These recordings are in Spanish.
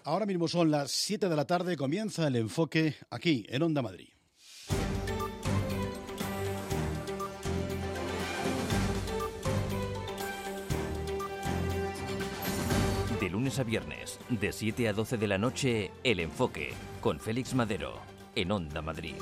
Ahora mismo son las 7 de la tarde, comienza el enfoque aquí en Onda Madrid. De lunes a viernes, de 7 a 12 de la noche, El Enfoque, con Félix Madero, en Onda Madrid.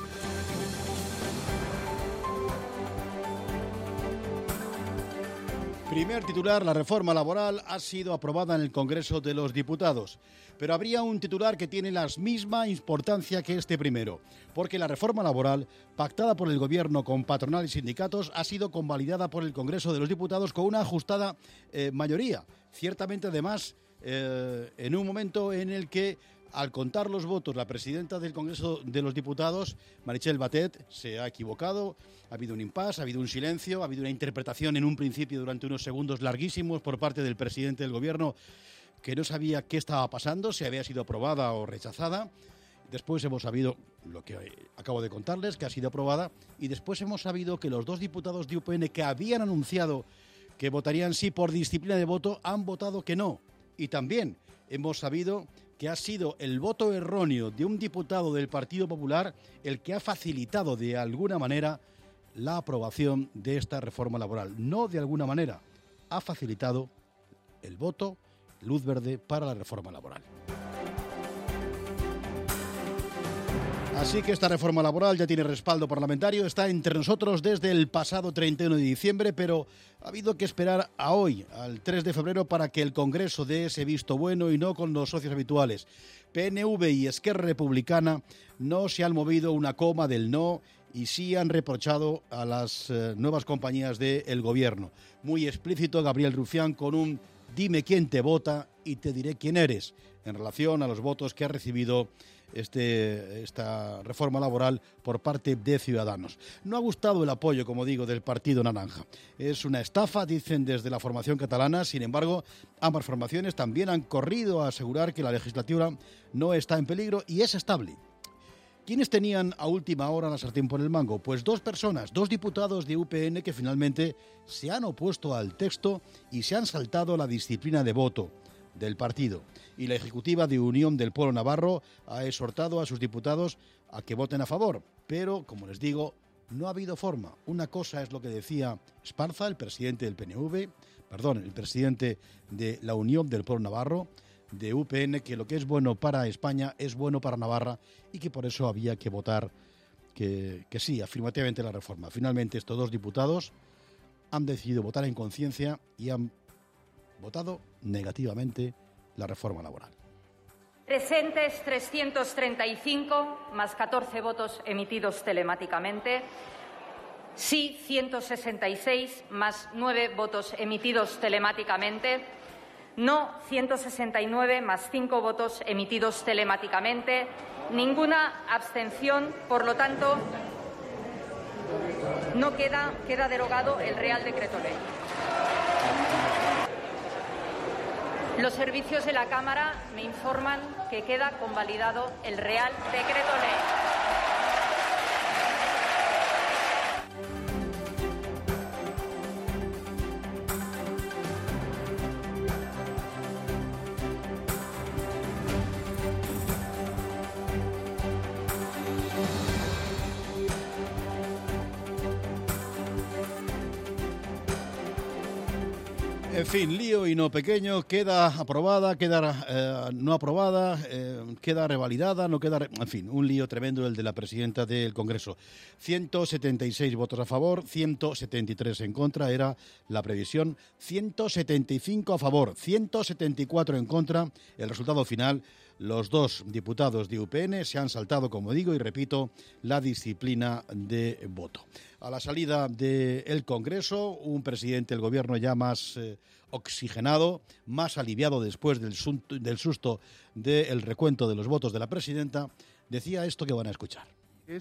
Primer titular, la reforma laboral ha sido aprobada en el Congreso de los Diputados. Pero habría un titular que tiene la misma importancia que este primero, porque la reforma laboral, pactada por el Gobierno con patronal y sindicatos, ha sido convalidada por el Congreso de los Diputados con una ajustada mayoría. Ciertamente, además, en un momento en el que, al contar los votos, la presidenta del Congreso de los Diputados, Meritxell Batet, se ha equivocado. Ha habido un impasse, ha habido un silencio, ha habido una interpretación en un principio durante unos segundos larguísimos por parte del presidente del Gobierno, que no sabía qué estaba pasando, si había sido aprobada o rechazada. Después hemos sabido lo que acabo de contarles, que ha sido aprobada, y después hemos sabido que los dos diputados de UPN que habían anunciado que votarían sí por disciplina de voto han votado que no. Y también hemos sabido que ha sido el voto erróneo de un diputado del Partido Popular el que ha facilitado de alguna manera la aprobación de esta reforma laboral. No de alguna manera, ha facilitado el voto, luz verde para la reforma laboral. Así que esta reforma laboral ya tiene respaldo parlamentario, está entre nosotros desde el pasado 31 de diciembre, pero ha habido que esperar a hoy, al 3 de febrero, para que el Congreso dé ese visto bueno y no con los socios habituales. PNV y Esquerra Republicana no se han movido una coma del no y sí han reprochado a las nuevas compañías del Gobierno. Muy explícito Gabriel Rufián con un dime quién te vota y te diré quién eres, en relación a los votos que ha recibido esta reforma laboral por parte de Ciudadanos. No ha gustado el apoyo, como digo, del Partido Naranja. Es una estafa, dicen desde la formación catalana. Sin embargo, ambas formaciones también han corrido a asegurar que la legislatura no está en peligro y es estable. ¿Quiénes tenían a última hora la sartén por el mango? Pues dos personas, dos diputados de UPN que finalmente se han opuesto al texto y se han saltado la disciplina de voto del partido. Y la ejecutiva de Unión del Pueblo Navarro ha exhortado a sus diputados a que voten a favor. Pero, como les digo, no ha habido forma. Una cosa es lo que decía Esparza, el presidente del el presidente de la Unión del Pueblo Navarro, de UPN, que lo que es bueno para España es bueno para Navarra y que por eso había que votar que sí, afirmativamente la reforma. Finalmente estos dos diputados han decidido votar en conciencia y han votado negativamente la reforma laboral. Presentes 335, más 14 votos emitidos telemáticamente. Sí, 166, más 9 votos emitidos telemáticamente. No, 169, más 5 votos emitidos telemáticamente. Ninguna abstención, por lo tanto, no queda derogado el Real Decreto Ley. Los servicios de la Cámara me informan que queda convalidado el Real Decreto Ley. En fin, lío y no pequeño, queda aprobada, queda no aprobada, queda revalidada, no queda... En fin, un lío tremendo el de la presidenta del Congreso. 176 votos a favor, 173 en contra, era la previsión. 175 a favor, 174 en contra. El resultado final, los dos diputados de UPN se han saltado, como digo, y repito, la disciplina de voto. A la salida del Congreso, un presidente del Gobierno ya más oxigenado, más aliviado después del susto del recuento de los votos de la presidenta, decía esto que van a escuchar. Es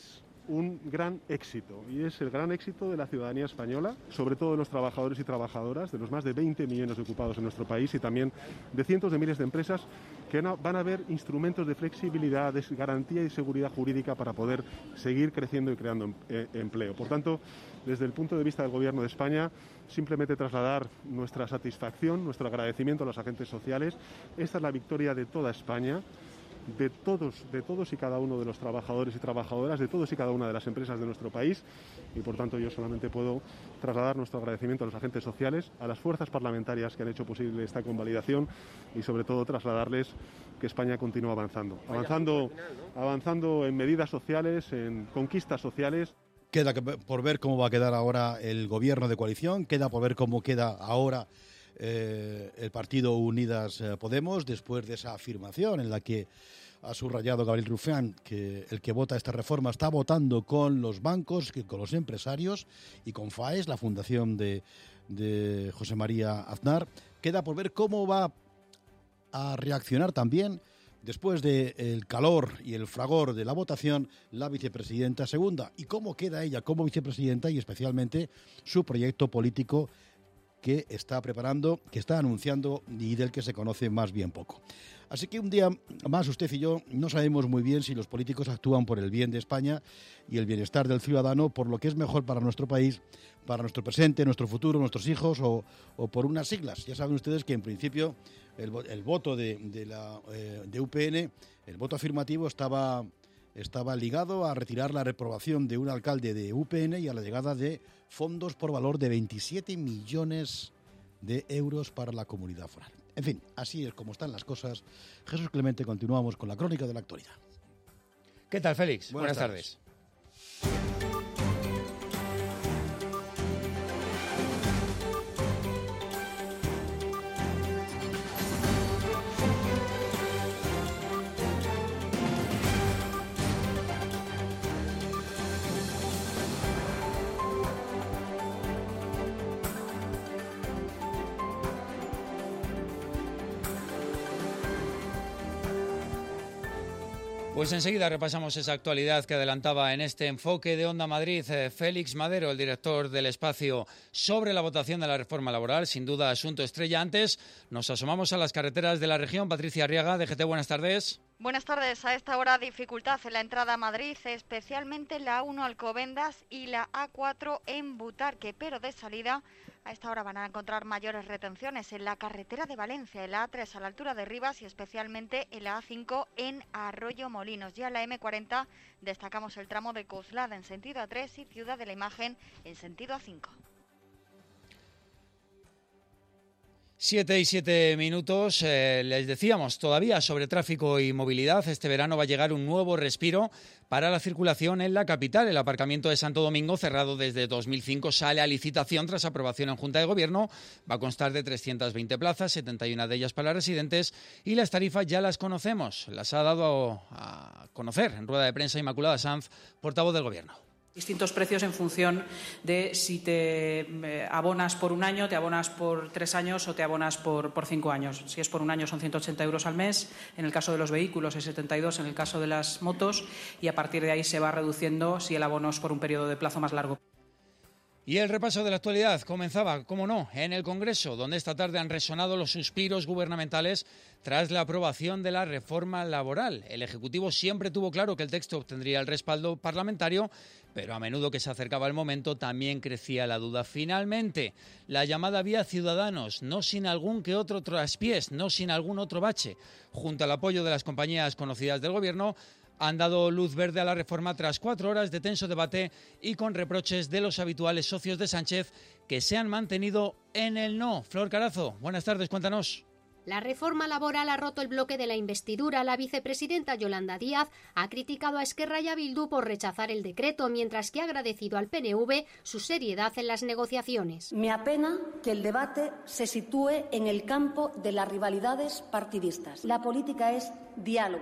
un gran éxito, y es el gran éxito de la ciudadanía española, sobre todo de los trabajadores y trabajadoras, de los más de 20 millones de ocupados en nuestro país y también de cientos de miles de empresas que van a ver instrumentos de flexibilidad, de garantía y seguridad jurídica para poder seguir creciendo y creando empleo. Por tanto, desde el punto de vista del Gobierno de España, simplemente trasladar nuestra satisfacción, nuestro agradecimiento a los agentes sociales. Esta es la victoria de toda España, de todos y cada uno de los trabajadores y trabajadoras, de todos y cada una de las empresas de nuestro país, y por tanto yo solamente puedo trasladar nuestro agradecimiento a los agentes sociales, a las fuerzas parlamentarias que han hecho posible esta convalidación y sobre todo trasladarles que España continúa avanzando en medidas sociales, en conquistas sociales. Queda por ver cómo va a quedar ahora el gobierno de coalición, queda por ver cómo queda ahora el partido Unidas Podemos, después de esa afirmación en la que ha subrayado Gabriel Rufián que el que vota esta reforma está votando con los bancos, con los empresarios y con FAES, la fundación de José María Aznar. Queda por ver cómo va a reaccionar también, después del calor y el fragor de la votación, la vicepresidenta segunda, y cómo queda ella como vicepresidenta y especialmente su proyecto político que está preparando, que está anunciando y del que se conoce más bien poco. Así que un día más usted y yo no sabemos muy bien si los políticos actúan por el bien de España y el bienestar del ciudadano, por lo que es mejor para nuestro país, para nuestro presente, nuestro futuro, nuestros hijos o por unas siglas. Ya saben ustedes que en principio el voto de UPN, el voto afirmativo estaba ligado a retirar la reprobación de un alcalde de UPN y a la llegada de fondos por valor de 27 millones de euros para la comunidad foral. En fin, así es como están las cosas. Jesús Clemente, continuamos con la crónica de la actualidad. ¿Qué tal, Félix? Buenas tardes. Pues enseguida repasamos esa actualidad que adelantaba en este enfoque de Onda Madrid Félix Madero, el director del Espacio, sobre la votación de la reforma laboral. Sin duda, asunto estrella. Antes, nos asomamos a las carreteras de la región. Patricia Arriaga, DGT, buenas tardes. Buenas tardes. A esta hora dificultad en la entrada a Madrid, especialmente la A1 Alcobendas y la A4 en Butarque, pero de salida a esta hora van a encontrar mayores retenciones en la carretera de Valencia, en la A3 a la altura de Rivas y especialmente en la A5 en Arroyo Molinos. Ya en la M40 destacamos el tramo de Coslada en sentido A3 y Ciudad de la Imagen en sentido A5. 7:07. Les decíamos todavía sobre tráfico y movilidad. Este verano va a llegar un nuevo respiro para la circulación en la capital. El aparcamiento de Santo Domingo, cerrado desde 2005, sale a licitación tras aprobación en Junta de Gobierno. Va a constar de 320 plazas, 71 de ellas para residentes, y las tarifas ya las conocemos. Las ha dado a conocer en rueda de prensa Inmaculada Sanz, portavoz del Gobierno. Distintos precios en función de si te abonas por un año, te abonas por 3 años o te abonas por 5 años. Si es por un año son 180 euros al mes, en el caso de los vehículos es 72, en el caso de las motos, y a partir de ahí se va reduciendo si el abono es por un periodo de plazo más largo. Y el repaso de la actualidad comenzaba, cómo no, en el Congreso, donde esta tarde han resonado los suspiros gubernamentales tras la aprobación de la reforma laboral. El Ejecutivo siempre tuvo claro que el texto obtendría el respaldo parlamentario, pero a menudo que se acercaba el momento también crecía la duda. Finalmente, la llamada vía Ciudadanos, no sin algún que otro traspiés, no sin algún otro bache, junto al apoyo de las compañías conocidas del Gobierno, han dado luz verde a la reforma tras 4 horas de tenso debate y con reproches de los habituales socios de Sánchez que se han mantenido en el no. Flor Carazo, buenas tardes, cuéntanos. La reforma laboral ha roto el bloque de la investidura. La vicepresidenta Yolanda Díaz ha criticado a Esquerra y a Bildu por rechazar el decreto, mientras que ha agradecido al PNV su seriedad en las negociaciones. Me apena que el debate se sitúe en el campo de las rivalidades partidistas. La política es diálogo.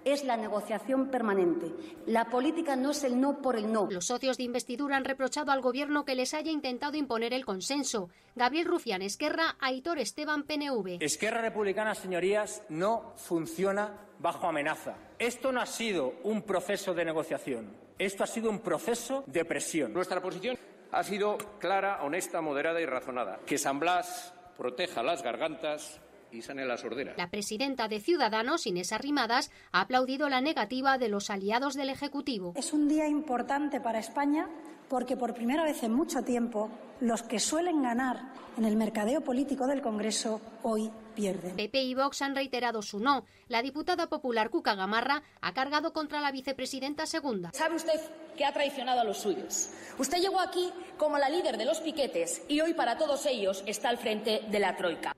es la negociación permanente. La política no es el no por el no. Los socios de investidura han reprochado al Gobierno que les haya intentado imponer el consenso. Gabriel Rufián, Esquerra, Aitor Esteban, PNV. Esquerra Republicana, señorías, no funciona bajo amenaza. Esto no ha sido un proceso de negociación. Esto ha sido un proceso de presión. Nuestra posición ha sido clara, honesta, moderada y razonada. Que San Blas proteja las gargantas y sane la sordera. La presidenta de Ciudadanos, Inés Arrimadas, ha aplaudido la negativa de los aliados del Ejecutivo. Es un día importante para España porque por primera vez en mucho tiempo los que suelen ganar en el mercadeo político del Congreso hoy pierden. PP y Vox han reiterado su no. La diputada popular Cuca Gamarra ha cargado contra la vicepresidenta segunda. ¿Sabe usted que ha traicionado a los suyos? Usted llegó aquí como la líder de los piquetes y hoy para todos ellos está al frente de la troika.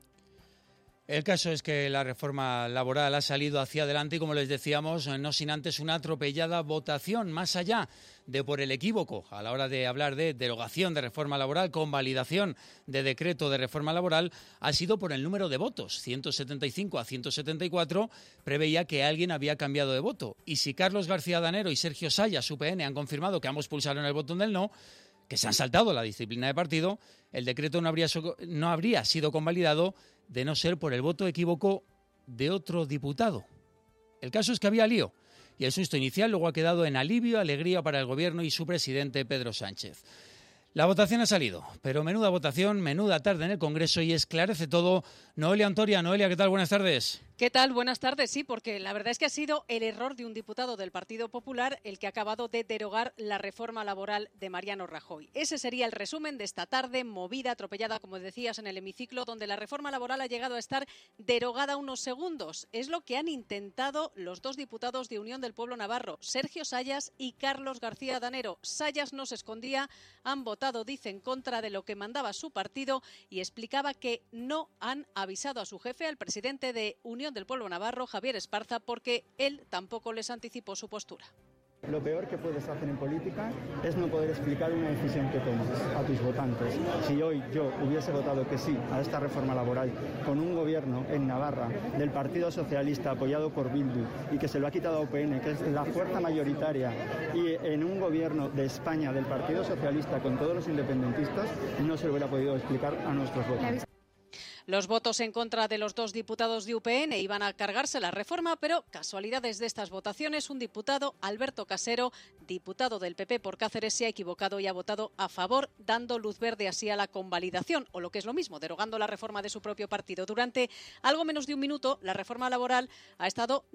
El caso es que la reforma laboral ha salido hacia adelante y, como les decíamos, no sin antes una atropellada votación, más allá de por el equívoco a la hora de hablar de derogación de reforma laboral, convalidación de decreto de reforma laboral, ha sido por el número de votos. 175 a 174 preveía que alguien había cambiado de voto. Y si Carlos García Danero y Sergio Sayas, UPN, han confirmado que ambos pulsaron el botón del no, que se han saltado la disciplina de partido, el decreto no habría sido convalidado de no ser por el voto equívoco de otro diputado. El caso es que había lío y el susto inicial luego ha quedado en alivio, alegría para el Gobierno y su presidente Pedro Sánchez. La votación ha salido, pero menuda votación, menuda tarde en el Congreso y esclarece todo. Noelia Antoria. Noelia, ¿qué tal? Buenas tardes. ¿Qué tal? Buenas tardes. Sí, porque la verdad es que ha sido el error de un diputado del Partido Popular el que ha acabado de derogar la reforma laboral de Mariano Rajoy. Ese sería el resumen de esta tarde, movida, atropellada, como decías, en el hemiciclo, donde la reforma laboral ha llegado a estar derogada unos segundos. Es lo que han intentado los dos diputados de Unión del Pueblo Navarro, Sergio Sayas y Carlos García Danero. Sayas no se escondía, han votado, dice, en contra de lo que mandaba su partido y explicaba que no han avisado a su jefe, al presidente de Unión del Pueblo Navarro, Javier Esparza, porque él tampoco les anticipó su postura. Lo peor que puedes hacer en política es no poder explicar una decisión que tomas a tus votantes. Si hoy yo hubiese votado que sí a esta reforma laboral con un gobierno en Navarra del Partido Socialista apoyado por Bildu y que se lo ha quitado a UPN, que es la fuerza mayoritaria, y en un gobierno de España del Partido Socialista con todos los independentistas, no se lo hubiera podido explicar a nuestros votantes. Los votos en contra de los dos diputados de UPN iban a cargarse la reforma, pero casualidades de estas votaciones, un diputado, Alberto Casero, diputado del PP por Cáceres, se ha equivocado y ha votado a favor, dando luz verde así a la convalidación, o lo que es lo mismo, derogando la reforma de su propio partido. Durante algo menos de un minuto, la reforma laboral ha estado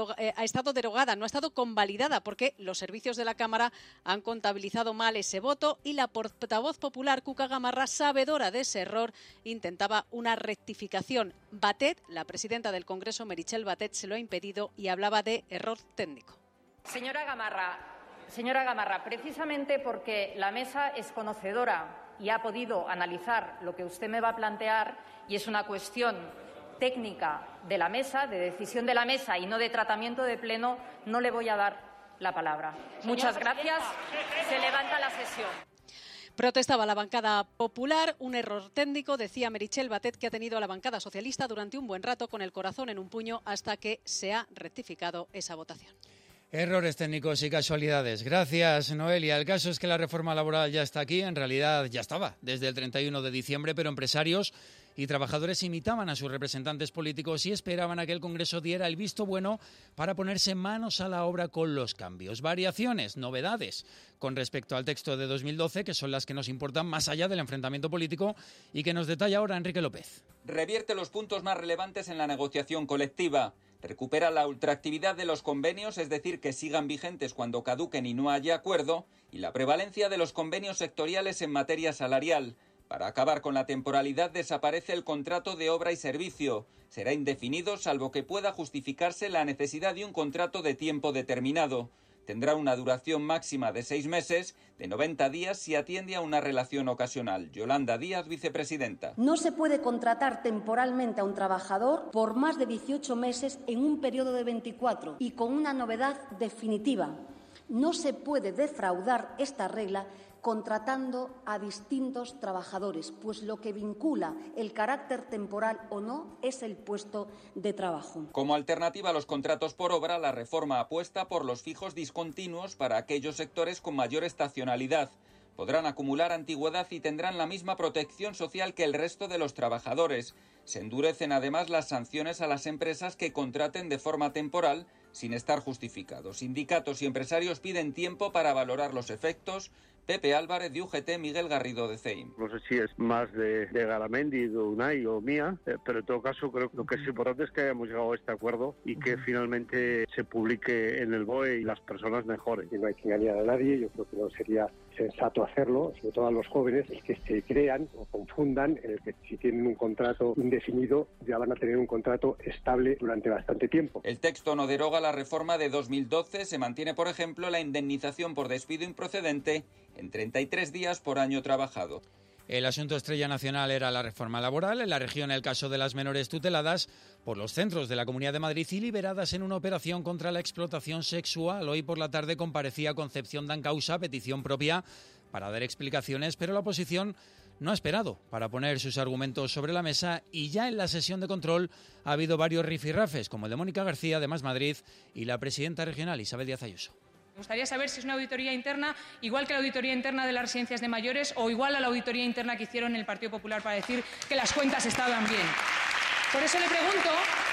derogada, no ha estado convalidada, porque los servicios de la Cámara han contabilizado mal ese voto y la portavoz popular, Cuca Gamarra, sabedora de ese error, intentaba una rectificación. Batet, la presidenta del Congreso, Meritxell Batet, se lo ha impedido y hablaba de error técnico. Señora Gamarra, precisamente porque la mesa es conocedora y ha podido analizar lo que usted me va a plantear y es una cuestión técnica de la mesa, de decisión de la mesa y no de tratamiento de pleno, no le voy a dar la palabra. Muchas gracias. Se levanta la sesión. Protestaba la bancada popular, un error técnico, decía Meritxell Batet, que ha tenido a la bancada socialista durante un buen rato con el corazón en un puño hasta que se ha rectificado esa votación. Errores técnicos y casualidades. Gracias, Noelia. El caso es que la reforma laboral ya está aquí, en realidad ya estaba desde el 31 de diciembre, pero empresarios y trabajadores imitaban a sus representantes políticos y esperaban a que el Congreso diera el visto bueno para ponerse manos a la obra con los cambios. Variaciones, novedades con respecto al texto de 2012, que son las que nos importan más allá del enfrentamiento político y que nos detalla ahora Enrique López. Revierte los puntos más relevantes en la negociación colectiva. Recupera la ultraactividad de los convenios, es decir, que sigan vigentes cuando caduquen y no haya acuerdo, y la prevalencia de los convenios sectoriales en materia salarial. Para acabar con la temporalidad desaparece el contrato de obra y servicio. Será indefinido salvo que pueda justificarse la necesidad de un contrato de tiempo determinado. Tendrá una duración máxima de 6 meses, de 90 días si atiende a una relación ocasional. Yolanda Díaz, vicepresidenta. No se puede contratar temporalmente a un trabajador por más de 18 meses en un periodo de 24 y con una novedad definitiva. No se puede defraudar esta regla contratando a distintos trabajadores, pues lo que vincula el carácter temporal o no es el puesto de trabajo. Como alternativa a los contratos por obra, la reforma apuesta por los fijos discontinuos para aquellos sectores con mayor estacionalidad. Podrán acumular antigüedad y tendrán la misma protección social que el resto de los trabajadores. Se endurecen además las sanciones a las empresas que contraten de forma temporal sin estar justificados. Sindicatos y empresarios piden tiempo para valorar los efectos. Pepe Álvarez de UGT, Miguel Garrido de CEIM. No sé si es más de Garamendi, de Unai o mía, pero en todo caso creo que lo que es importante es que hayamos llegado a este acuerdo y que finalmente se publique en el BOE y las personas mejoren. Y no hay que engañar a nadie, yo creo que no sería sensato hacerlo, sobre todo a los jóvenes, el que se crean o confundan en el que si tienen un contrato indefinido ya van a tener un contrato estable durante bastante tiempo. El texto no deroga la reforma de 2012, se mantiene, por ejemplo, la indemnización por despido improcedente en 33 días por año trabajado. El asunto estrella nacional era la reforma laboral. En la región, el caso de las menores tuteladas por los centros de la Comunidad de Madrid y liberadas en una operación contra la explotación sexual. Hoy por la tarde comparecía Concepción Dancausa, petición propia, para dar explicaciones, pero la oposición no ha esperado para poner sus argumentos sobre la mesa y ya en la sesión de control ha habido varios rifirrafes, como el de Mónica García, de Más Madrid, y la presidenta regional, Isabel Díaz Ayuso. Me gustaría saber si es una auditoría interna igual que la auditoría interna de las residencias de mayores o igual a la auditoría interna que hicieron en el Partido Popular para decir que las cuentas estaban bien. Por eso le pregunto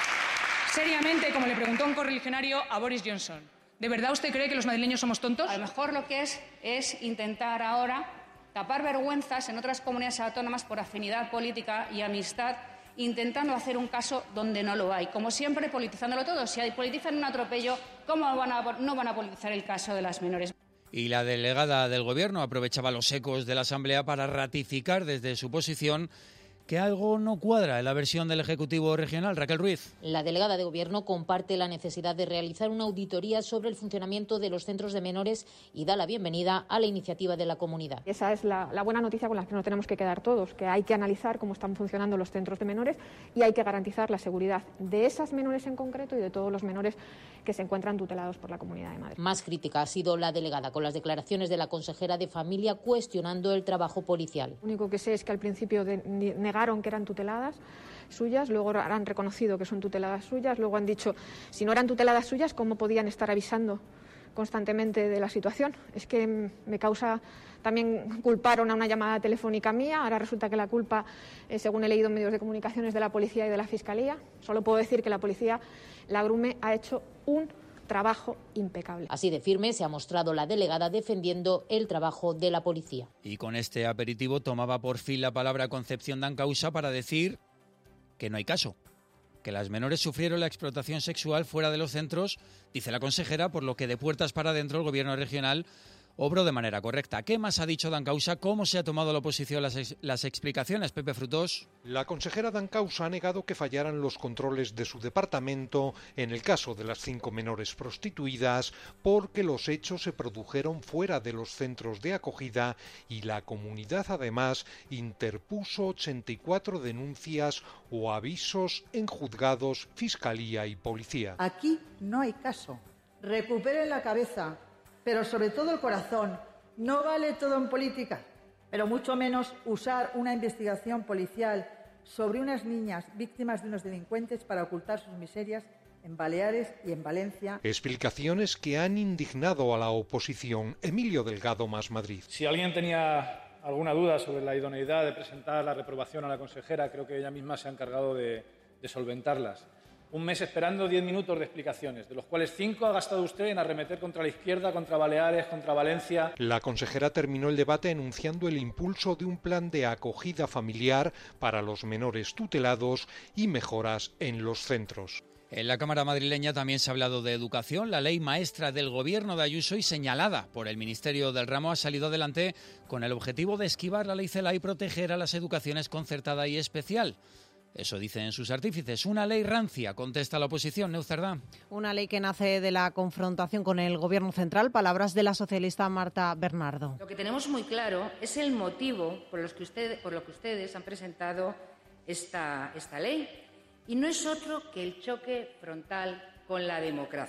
seriamente, como le preguntó un correligionario a Boris Johnson, ¿de verdad usted cree que los madrileños somos tontos? A lo mejor lo que es intentar ahora tapar vergüenzas en otras comunidades autónomas por afinidad política y amistad, intentando hacer un caso donde no lo hay. Como siempre, politizándolo todo. Si politizan un atropello, ¿cómo no van a politizar el caso de las menores? Y la delegada del Gobierno aprovechaba los ecos de la Asamblea para ratificar desde su posición que algo no cuadra en la versión del Ejecutivo Regional. Raquel Ruiz. La delegada de Gobierno comparte la necesidad de realizar una auditoría sobre el funcionamiento de los centros de menores y da la bienvenida a la iniciativa de la comunidad. Esa es la buena noticia con la que nos tenemos que quedar todos, que hay que analizar cómo están funcionando los centros de menores y hay que garantizar la seguridad de esas menores en concreto y de todos los menores que se encuentran tutelados por la Comunidad de Madrid. Más crítica ha sido la delegada con las declaraciones de la consejera de Familia cuestionando el trabajo policial. Lo único que sé es que al principio negaron que eran tuteladas suyas, luego han reconocido que son tuteladas suyas, luego han dicho, si no eran tuteladas suyas, ¿cómo podían estar avisando constantemente de la situación? Es que me causa, también culparon a una llamada telefónica mía, ahora resulta que la culpa, según he leído en medios de comunicación, es de la policía y de la Fiscalía. Solo puedo decir que la policía, la Grume, ha hecho un trabajo impecable. Así de firme se ha mostrado la delegada defendiendo el trabajo de la policía. Y con este aperitivo tomaba por fin la palabra Concepción Dancausa para decir que no hay caso, que las menores sufrieron la explotación sexual fuera de los centros, dice la consejera, por lo que de puertas para adentro el Gobierno regional obró de manera correcta. ¿Qué más ha dicho Dancausa? ¿Cómo se ha tomado la oposición las explicaciones? Pepe Frutos. La consejera Dancausa ha negado que fallaran los controles de su departamento en el caso de las 5 menores prostituidas, porque los hechos se produjeron fuera de los centros de acogida y la comunidad además interpuso 84 denuncias o avisos en juzgados, fiscalía y policía. Aquí no hay caso. Recuperen la cabeza, pero sobre todo el corazón. No vale todo en política, pero mucho menos usar una investigación policial sobre unas niñas víctimas de unos delincuentes para ocultar sus miserias en Baleares y en Valencia. Explicaciones que han indignado a la oposición. Emilio Delgado, Más Madrid. Si alguien tenía alguna duda sobre la idoneidad de presentar la reprobación a la consejera, creo que ella misma se ha encargado de solventarlas. Un mes esperando 10 minutos de explicaciones, de los cuales 5 ha gastado usted en arremeter contra la izquierda, contra Baleares, contra Valencia. La consejera terminó el debate enunciando el impulso de un plan de acogida familiar para los menores tutelados y mejoras en los centros. En la Cámara madrileña también se ha hablado de educación. La ley maestra del Gobierno de Ayuso y señalada por el Ministerio del Ramo ha salido adelante con el objetivo de esquivar la ley Celaá y proteger a las educaciones concertada y especial. Eso dicen sus artífices. Una ley rancia, contesta la oposición. Neus Cerdá. Una ley que nace de la confrontación con el Gobierno central. Palabras de la socialista Marta Bernardo. Lo que tenemos muy claro es el motivo por lo que ustedes han presentado esta ley. Y no es otro que el choque frontal con la democracia.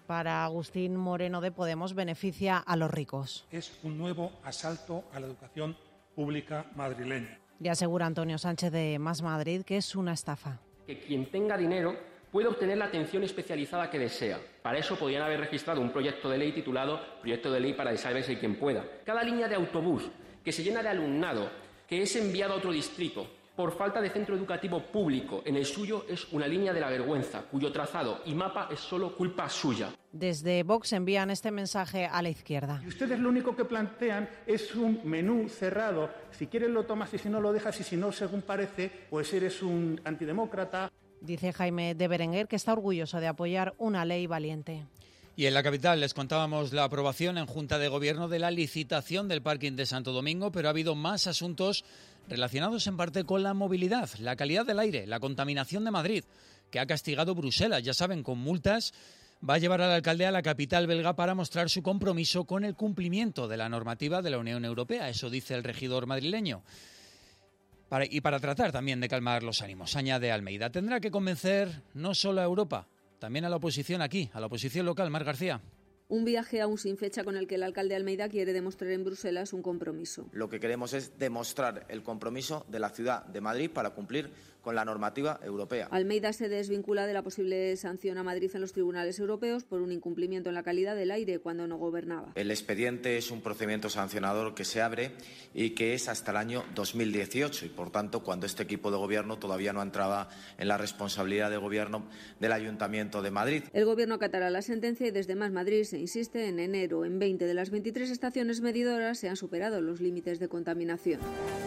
para Agustín Moreno de Podemos beneficia a los ricos. Es un nuevo asalto a la educación pública madrileña. Y asegura Antonio Sánchez de Más Madrid que es una estafa. Que quien tenga dinero puede obtener la atención especializada que desea. Para eso podrían haber registrado un proyecto de ley titulado Proyecto de Ley para Sálvese quien pueda. Cada línea de autobús que se llena de alumnado que es enviado a otro distrito por falta de centro educativo público en el suyo es una línea de la vergüenza, cuyo trazado y mapa es solo culpa suya. Desde Vox envían este mensaje a la izquierda. Y ustedes lo único que plantean es un menú cerrado. Si quieres lo tomas y si no lo dejas y si no, según parece, pues eres un antidemócrata. Dice Jaime de Berenguer que está orgulloso de apoyar una ley valiente. Y en la capital les contábamos la aprobación en Junta de Gobierno de la licitación del parking de Santo Domingo, pero ha habido más asuntos relacionados en parte con la movilidad, la calidad del aire, la contaminación de Madrid, que ha castigado Bruselas, ya saben, con multas. Va a llevar al alcalde a la capital belga para mostrar su compromiso con el cumplimiento de la normativa de la Unión Europea, eso dice el regidor madrileño. Para tratar también de calmar los ánimos, añade Almeida, tendrá que convencer no solo a Europa, también a la oposición aquí, a la oposición local. Mar García. Un viaje aún sin fecha con el que el alcalde Almeida quiere demostrar en Bruselas un compromiso. Lo que queremos es demostrar el compromiso de la ciudad de Madrid para cumplir con la normativa europea. Almeida se desvincula de la posible sanción a Madrid en los tribunales europeos por un incumplimiento en la calidad del aire cuando no gobernaba. El expediente es un procedimiento sancionador que se abre y que es hasta el año 2018 y, por tanto, cuando este equipo de gobierno todavía no entraba en la responsabilidad de gobierno del Ayuntamiento de Madrid. El gobierno acatará la sentencia y desde Más Madrid se insiste en enero. En 20 de las 23 estaciones medidoras se han superado los límites de contaminación.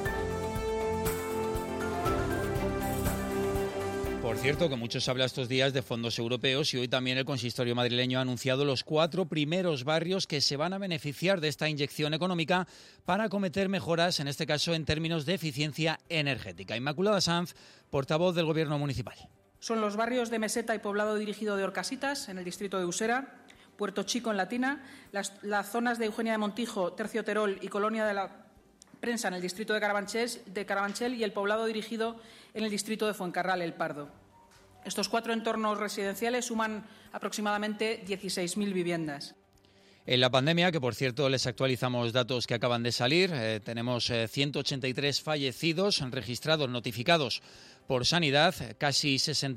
Por cierto, que mucho se habla estos días de fondos europeos y hoy también el consistorio madrileño ha anunciado los 4 primeros barrios que se van a beneficiar de esta inyección económica para acometer mejoras, en este caso en términos de eficiencia energética. Inmaculada Sanz, portavoz del Gobierno municipal. Son los barrios de Meseta y Poblado Dirigido de Orcasitas, en el distrito de Usera, Puerto Chico en Latina, las zonas de Eugenia de Montijo, Tercio Terol y Colonia de la Prensa en el distrito de Carabanchel y el Poblado Dirigido en el distrito de Fuencarral, El Pardo. Estos 4 entornos residenciales suman aproximadamente 16.000 viviendas. En la pandemia, que por cierto les actualizamos datos que acaban de salir, tenemos 183 fallecidos registrados, notificados por Sanidad, casi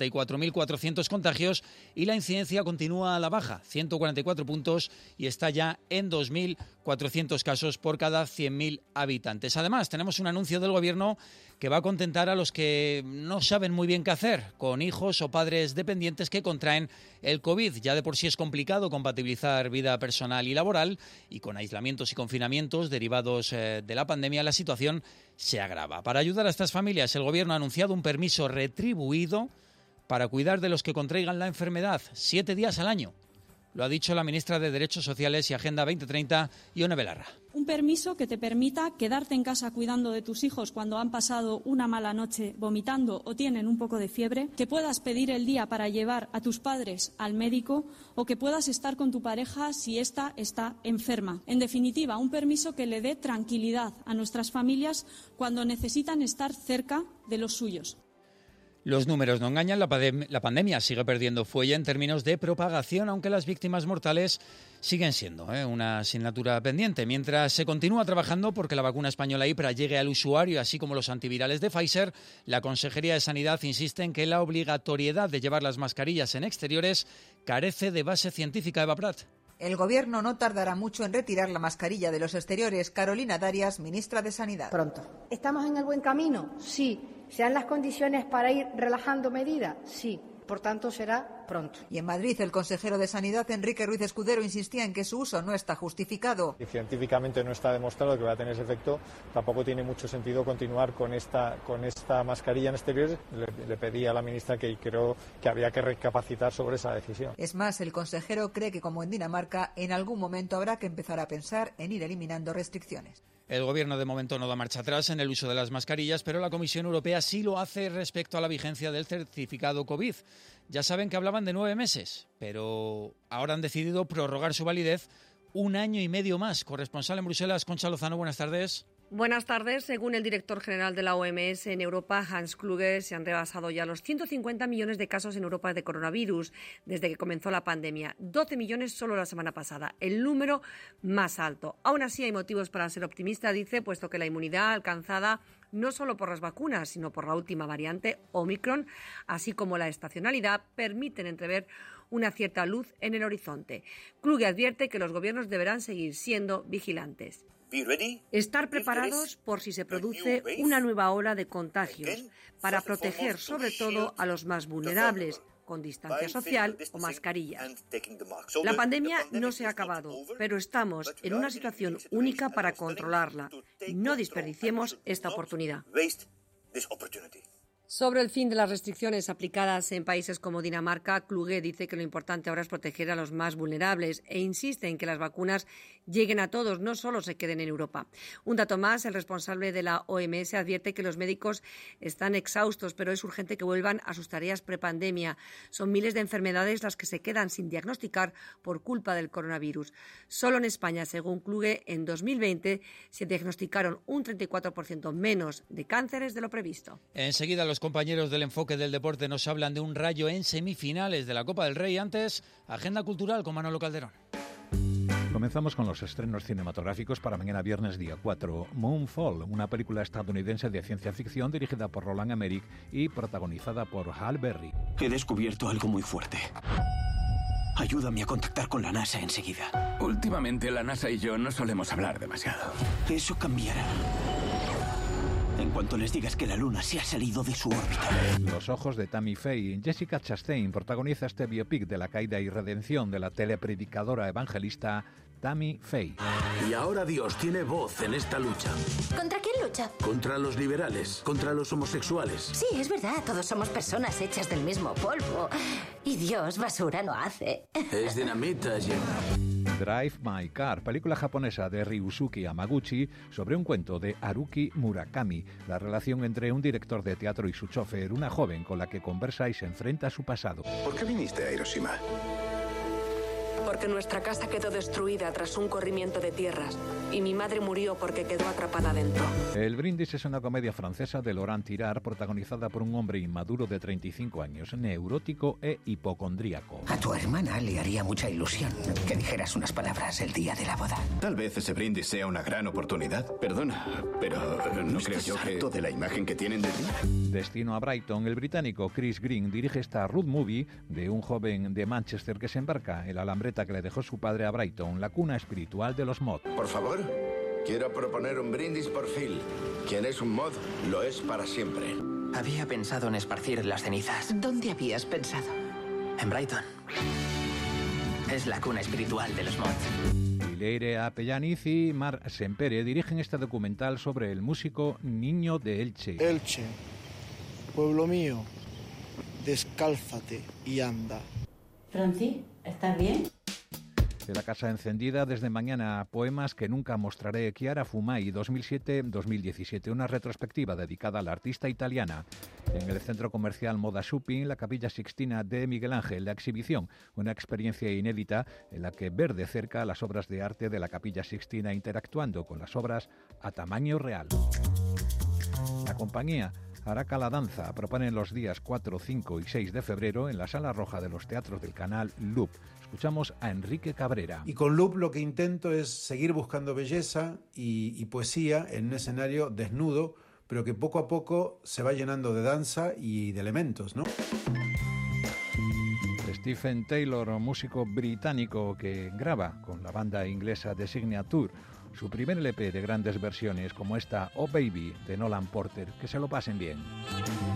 64.400 contagios y la incidencia continúa a la baja, 144 puntos y está ya en 2.400 casos por cada 100.000 habitantes. Además, tenemos un anuncio del Gobierno que va a contentar a los que no saben muy bien qué hacer, con hijos o padres dependientes que contraen el COVID. Ya de por sí es complicado compatibilizar vida personal y laboral y con aislamientos y confinamientos derivados de la pandemia la situación se agrava. Para ayudar a estas familias, el Gobierno ha anunciado un permiso retribuido para cuidar de los que contraigan la enfermedad, 7 días al año. Lo ha dicho la ministra de Derechos Sociales y Agenda 2030, Ione Belarra. Un permiso que te permita quedarte en casa cuidando de tus hijos cuando han pasado una mala noche vomitando o tienen un poco de fiebre, que puedas pedir el día para llevar a tus padres al médico o que puedas estar con tu pareja si ésta está enferma. En definitiva, un permiso que le dé tranquilidad a nuestras familias cuando necesitan estar cerca de los suyos. Los números no engañan, la pandemia sigue perdiendo fuelle en términos de propagación, aunque las víctimas mortales siguen siendo una asignatura pendiente. Mientras se continúa trabajando porque la vacuna española IPRA llegue al usuario, así como los antivirales de Pfizer, la Consejería de Sanidad insiste en que la obligatoriedad de llevar las mascarillas en exteriores carece de base científica. Eva Prat. El Gobierno no tardará mucho en retirar la mascarilla de los exteriores. Carolina Darias, ministra de Sanidad. Pronto. ¿Estamos en el buen camino? Sí. ¿Se dan las condiciones para ir relajando medidas? Sí. Por tanto, será pronto. Y en Madrid, el consejero de Sanidad, Enrique Ruiz Escudero, insistía en que su uso no está justificado. Y científicamente no está demostrado que va a tener ese efecto. Tampoco tiene mucho sentido continuar con esta mascarilla en exteriores. Le pedí a la ministra que creo que había que recapacitar sobre esa decisión. Es más, el consejero cree que, como en Dinamarca, en algún momento habrá que empezar a pensar en ir eliminando restricciones. El Gobierno de momento no da marcha atrás en el uso de las mascarillas, pero la Comisión Europea sí lo hace respecto a la vigencia del certificado COVID. Ya saben que hablaban de 9 meses, pero ahora han decidido prorrogar su validez 1 año y medio más. Corresponsal en Bruselas, Concha Lozano, buenas tardes. Buenas tardes. Según el director general de la OMS en Europa, Hans Kluge, se han rebasado ya los 150 millones de casos en Europa de coronavirus desde que comenzó la pandemia. 12 millones solo la semana pasada, el número más alto. Aún así hay motivos para ser optimista, dice, puesto que la inmunidad alcanzada no solo por las vacunas, sino por la última variante Omicron, así como la estacionalidad, permiten entrever una cierta luz en el horizonte. Kluge advierte que los gobiernos deberán seguir siendo vigilantes. Estar preparados por si se produce una nueva ola de contagios, para proteger sobre todo a los más vulnerables, con distancia social o mascarilla. La pandemia no se ha acabado, pero estamos en una situación única para controlarla. No desperdiciemos esta oportunidad. Sobre el fin de las restricciones aplicadas en países como Dinamarca, Kluge dice que lo importante ahora es proteger a los más vulnerables e insiste en que las vacunas lleguen a todos, no solo se queden en Europa. Un dato más, el responsable de la OMS advierte que los médicos están exhaustos, pero es urgente que vuelvan a sus tareas prepandemia. Son miles de enfermedades las que se quedan sin diagnosticar por culpa del coronavirus. Solo en España, según Kluge, en 2020 se diagnosticaron un 34% menos de cánceres de lo previsto. Enseguida los compañeros del Enfoque del Deporte nos hablan de un Rayo en semifinales de la Copa del Rey. Antes, agenda cultural con Manolo Calderón. Comenzamos con los estrenos cinematográficos para mañana viernes día 4. Moonfall, una película estadounidense de ciencia ficción dirigida por Roland Emmerich y protagonizada por Halle Berry. He descubierto algo muy fuerte. Ayúdame a contactar con la NASA enseguida. Últimamente la NASA y yo no solemos hablar demasiado. Eso cambiará en cuanto les digas que la Luna se ha salido de su órbita. Los ojos de Tammy Faye. Jessica Chastain protagoniza este biopic de la caída y redención de la telepredicadora evangelista Tammy Faye. Y ahora Dios tiene voz en esta lucha. ¿Contra quién lucha? Contra los liberales, contra los homosexuales. Sí, es verdad, todos somos personas hechas del mismo polvo. Y Dios basura no hace. Es dinamita, Jenna. Drive My Car, película japonesa de Ryusuke Hamaguchi sobre un cuento de Haruki Murakami, la relación entre un director de teatro y su chofer, una joven con la que conversa y se enfrenta a su pasado. ¿Por qué viniste a Hiroshima? Porque nuestra casa quedó destruida tras un corrimiento de tierras y mi madre murió porque quedó atrapada dentro. El Brindis es una comedia francesa de Laurent Tirard protagonizada por un hombre inmaduro de 35 años, neurótico e hipocondríaco. A tu hermana le haría mucha ilusión que dijeras unas palabras el día de la boda. Tal vez ese brindis sea una gran oportunidad. Perdona, pero no creo yo que... de la imagen que tienen de ti. Destino a Brighton. El británico Chris Green dirige esta road movie de un joven de Manchester que se embarca en la alambreta que le dejó su padre a Brighton, la cuna espiritual de los mod. Por favor, quiero proponer un brindis por Phil. Quien es un mod, lo es para siempre. Había pensado en esparcir las cenizas. ¿Dónde habías pensado? En Brighton. Es la cuna espiritual de los mods. Leire Apellaniz y Mar Sempere dirigen este documental sobre el músico Niño de Elche. Elche, pueblo mío, descálzate y anda. Francis, ¿estás bien? De la Casa Encendida, desde mañana, poemas que nunca mostraré, Chiara Fumai, 2007-2017, una retrospectiva dedicada a la artista italiana. En el centro comercial Moda Shopping, la Capilla Sixtina de Miguel Ángel, la exhibición, una experiencia inédita en la que ver de cerca las obras de arte de la Capilla Sixtina interactuando con las obras a tamaño real. La compañía Araca la Danza proponen los días 4, 5 y 6 de febrero en la Sala Roja de los Teatros del Canal Loop. Escuchamos a Enrique Cabrera. Y con Loop lo que intento es seguir buscando belleza y poesía en un escenario desnudo, pero que poco a poco se va llenando de danza y de elementos, ¿no? Stephen Taylor, músico británico que graba con la banda inglesa The Signature su primer LP de grandes versiones como esta Oh Baby de Nolan Porter. Que se lo pasen bien.